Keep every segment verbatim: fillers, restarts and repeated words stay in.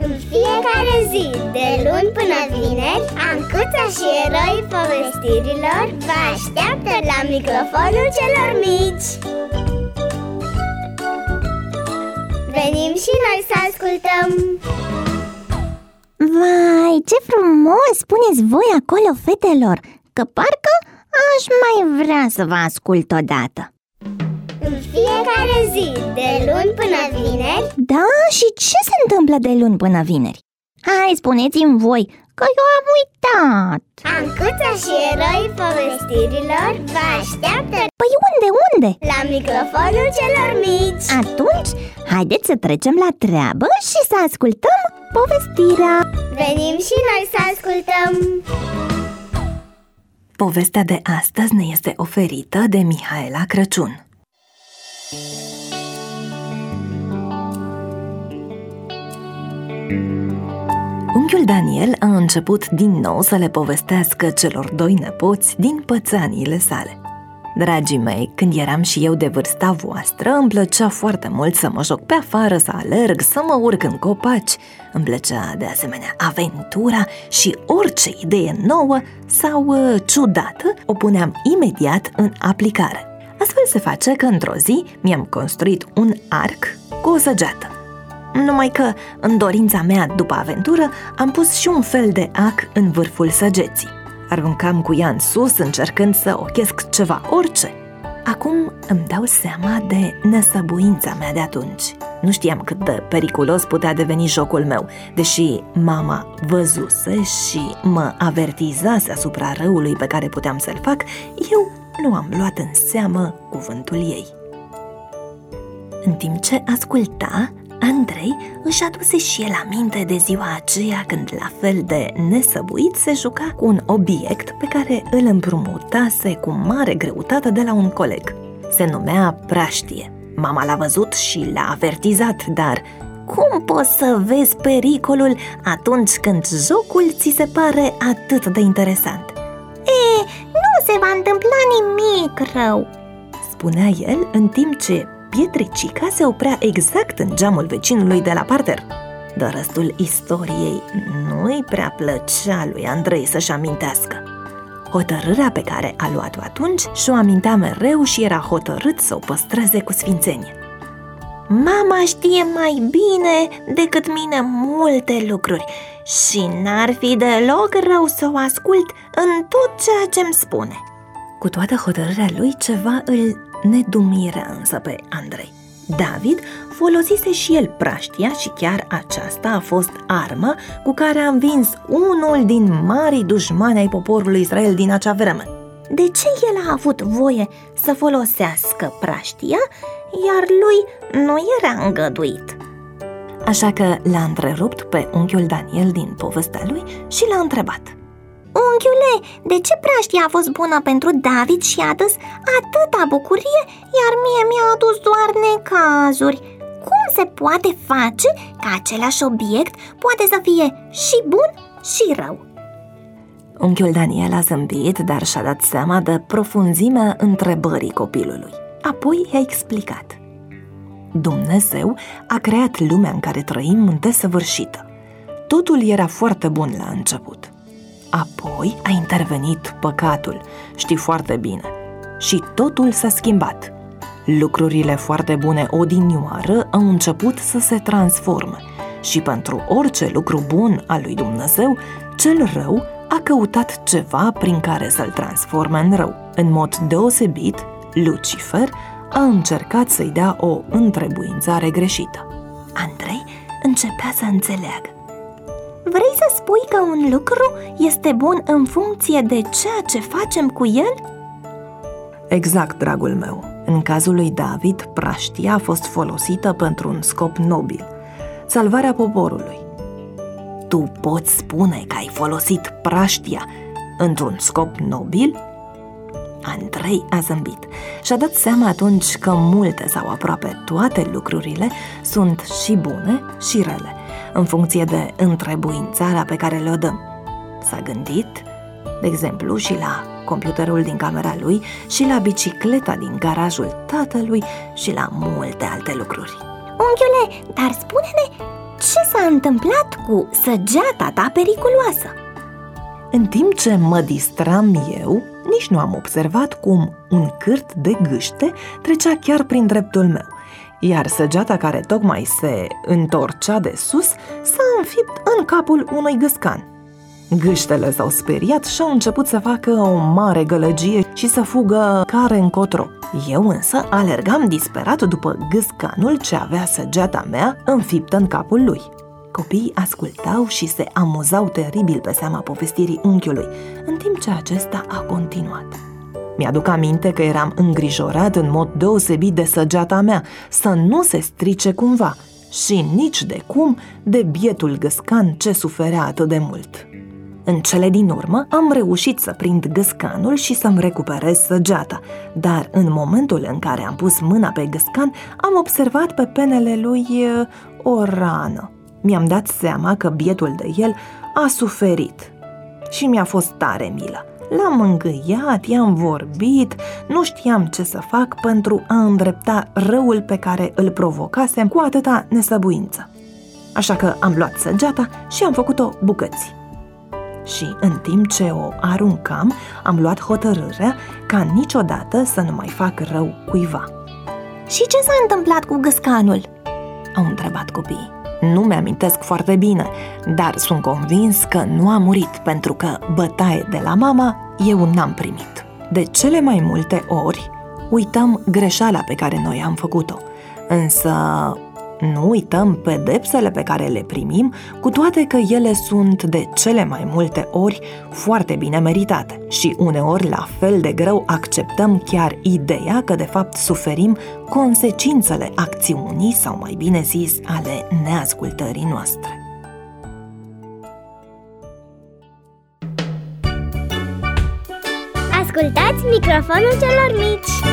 În fiecare zi, de luni până vineri, Ancuța și eroii povestirilor vă așteaptă la microfonul celor mici. Venim și noi să ascultăm! Vai, ce frumos spuneți voi acolo, fetelor, că parcă aș mai vrea să vă ascult odată. În fiecare zi, de luni până vineri. Da? Și ce se întâmplă de luni până vineri? Hai, spuneți-mi voi, că eu am uitat. Ancuța și eroii povestirilor vă așteaptă. Păi unde, unde? La microfonul celor mici. Atunci, haideți să trecem la treabă și să ascultăm povestirea. Venim și noi să ascultăm. Povestea de astăzi ne este oferită de Mihaela Crăciun. Unchiul Daniel a început din nou să le povestească celor doi nepoți din pățaniile sale. Dragii mei, când eram și eu de vârsta voastră, îmi plăcea foarte mult să mă joc pe afară, să alerg, să mă urc în copaci. Îmi plăcea de asemenea aventura și orice idee nouă sau uh, ciudată o puneam imediat în aplicare. Astfel se face că într-o zi mi-am construit un arc cu o săgeată. Numai că, în dorința mea după aventură, am pus și un fel de ac în vârful săgeții. Aruncam cu ea în sus, încercând să ochesc ceva, orice. Acum îmi dau seama de nesăbuința mea de atunci. Nu știam cât de periculos putea deveni jocul meu, deși mama văzuse și mă avertizase asupra răului pe care puteam să-l fac, eu nu am luat în seamă cuvântul ei. În timp ce asculta, Andrei își aduse și el aminte de ziua aceea când, la fel de nesăbuit, se juca cu un obiect pe care îl împrumutase cu mare greutate de la un coleg. Se numea praștie. Mama l-a văzut și l-a avertizat, dar cum poți să vezi pericolul atunci când jocul ți se pare atât de interesant? E, nu se va întâmpla nimic rău, spunea el în timp ce Pietricica se oprea exact în geamul vecinului de la parter. Dar restul istoriei nu-i prea plăcea lui Andrei să-și amintească. Hotărârea pe care a luat-o atunci și-o amintea mereu și era hotărât să o păstreze cu sfințenie. Mama știe mai bine decât mine multe lucruri și n-ar fi deloc rău să o ascult în tot ceea ce-mi spune. Cu toată hotărârea lui, ceva îl nedumirea însă pe Andrei. David folosise și el praștia și chiar aceasta a fost arma cu care a învins unul din marii dușmani ai poporului Israel din acea vreme. De ce el a avut voie să folosească praștia, iar lui nu era îngăduit? Așa că l-a întrerupt pe unchiul Daniel din povestea lui și l-a întrebat: Unchiule, de ce praștia a fost bună pentru David și a adus atâta bucurie, iar mie mi-a adus doar necazuri? Cum se poate face ca același obiect poate să fie și bun și rău? Unchiul Daniel a zâmbit, dar și-a dat seama de profunzimea întrebării copilului. Apoi i-a explicat: Dumnezeu a creat lumea în care trăim desăvârșită. Totul era foarte bun la început. Apoi a intervenit păcatul, știi foarte bine, și totul s-a schimbat. Lucrurile foarte bune odinioară au început să se transforme și pentru orice lucru bun al lui Dumnezeu, cel rău a căutat ceva prin care să-l transforme în rău. În mod deosebit, Lucifer a încercat să-i dea o întrebuințare greșită. Andrei începea să înțeleagă. Vrei să spui că un lucru este bun în funcție de ceea ce facem cu el? Exact, dragul meu. În cazul lui David, praștia a fost folosită pentru un scop nobil, salvarea poporului. Tu poți spune că ai folosit praștia într-un scop nobil? Andrei a zâmbit și a dat seama atunci că multe sau aproape toate lucrurile sunt și bune și rele, în funcție de întrebuințarea pe care le-o dăm. S-a gândit, de exemplu, și la computerul din camera lui și la bicicleta din garajul tatălui și la multe alte lucruri. Unchiule, dar spune-ne, ce s-a întâmplat cu săgeata ta periculoasă? În timp ce mă distram eu, nici nu am observat cum un cârt de gâște trecea chiar prin dreptul meu, iar săgeata care tocmai se întorcea de sus s-a înfipt în capul unui gâscan. Gâștele s-au speriat și au început să facă o mare gălăgie și să fugă care încotro. Eu însă alergam disperat după gâscanul ce avea săgeata mea înfiptă în capul lui. Copiii ascultau și se amuzau teribil pe seama povestirii unchiului, în timp ce acesta a continuat. Mi-aduc aminte că eram îngrijorat în mod deosebit de săgeata mea, să nu se strice cumva și nici de cum de bietul gâscan ce suferea atât de mult. În cele din urmă am reușit să prind gâscanul și să-mi recuperez săgeata, dar în momentul în care am pus mâna pe gâscan am observat pe penele lui o rană. Mi-am dat seama că bietul de el a suferit și mi-a fost tare milă. L-am îngâiat, i-am vorbit, nu știam ce să fac pentru a îndrepta răul pe care îl provocasem cu atâta nesăbuință. Așa că am luat săgeata și am făcut-o bucăți. Și în timp ce o aruncam, am luat hotărârea ca niciodată să nu mai fac rău cuiva. Și ce s-a întâmplat cu gâscanul? Au întrebat copiii. Nu mi-amintesc foarte bine, dar sunt convins că nu a murit pentru că bătaie de la mama eu n-am primit. De cele mai multe ori uităm greșeala pe care noi am făcut-o, însă nu uităm pedepsele pe care le primim, cu toate că ele sunt de cele mai multe ori foarte bine meritate și uneori la fel de greu acceptăm chiar ideea că de fapt suferim consecințele acțiunii sau mai bine zis ale neascultării noastre. Ascultați microfonul celor mici!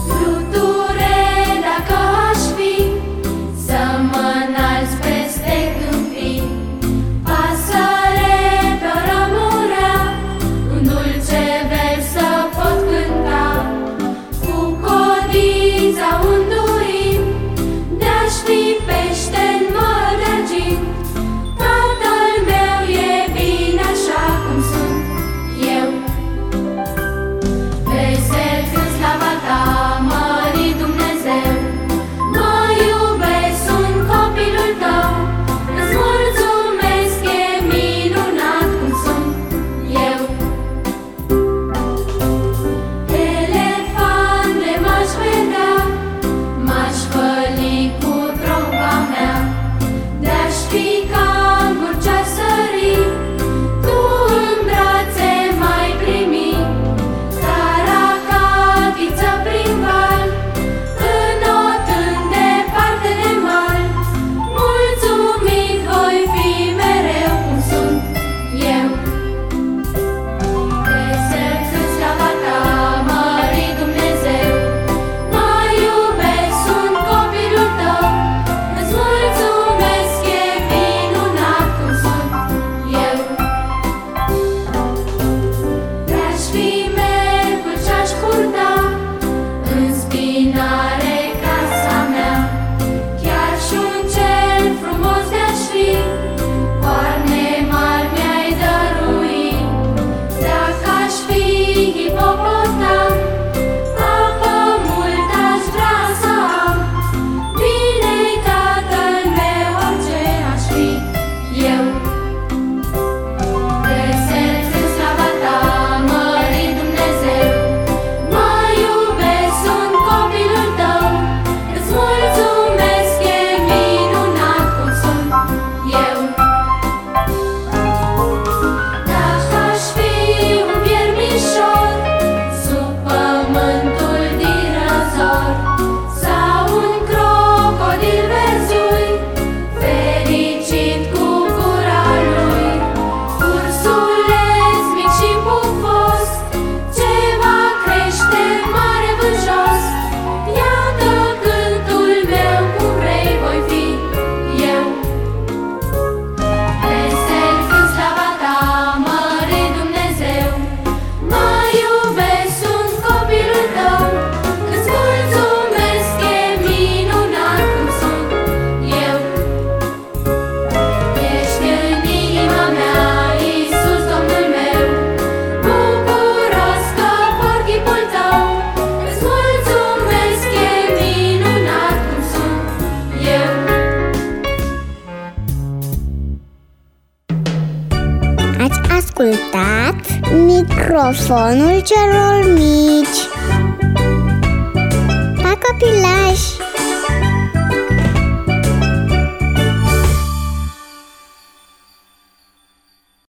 Să mă înalți peste ascultat Microfonul celor mici. Pa, copilași!